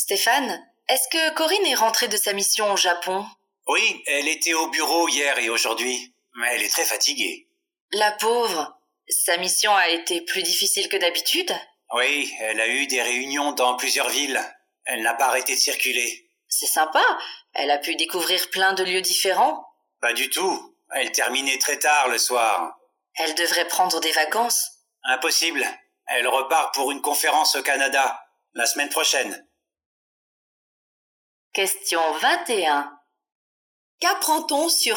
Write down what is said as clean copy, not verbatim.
Stéphane, est-ce que Corinne est rentrée de sa mission au Japon? Oui, elle était au bureau hier et aujourd'hui. Mais elle est très fatiguée. La pauvre, sa mission a été plus difficile que d'habitude? Oui, elle a eu des réunions dans plusieurs villes. Elle n'a pas arrêté de circuler. C'est sympa, elle a pu découvrir plein de lieux différents. Pas du tout. Elle terminait très tard le soir. Elle devrait prendre des vacances. Impossible. Elle repart pour une conférence au Canada, la semaine prochaine. Question 21. Qu'apprend-on sur Corinne ?